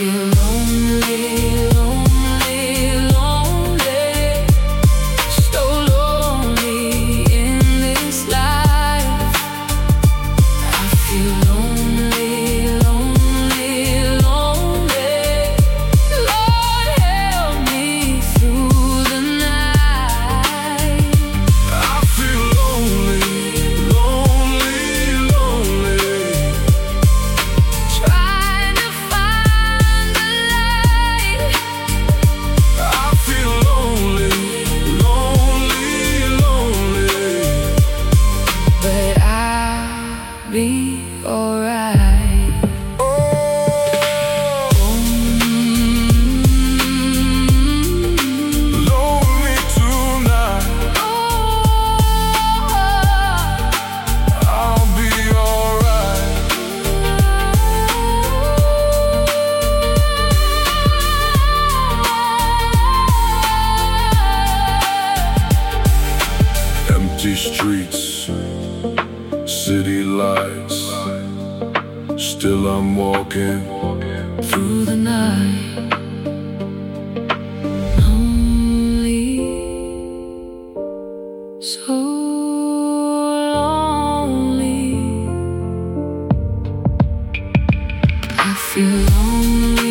feel lonely, lonely, lonely, so lonely in this life. I feel lonely, lonely, lonely. Lord, help me through the night. I feel lonely, lonely, lonely. Trying to find the light. I feel lonely, lonely, lonely. But I'll be alright. Lonely tonight. I'll be alright. Empty streets, city lights. Still I'm walking Through the night, lonely, so lonely. I feel lonely.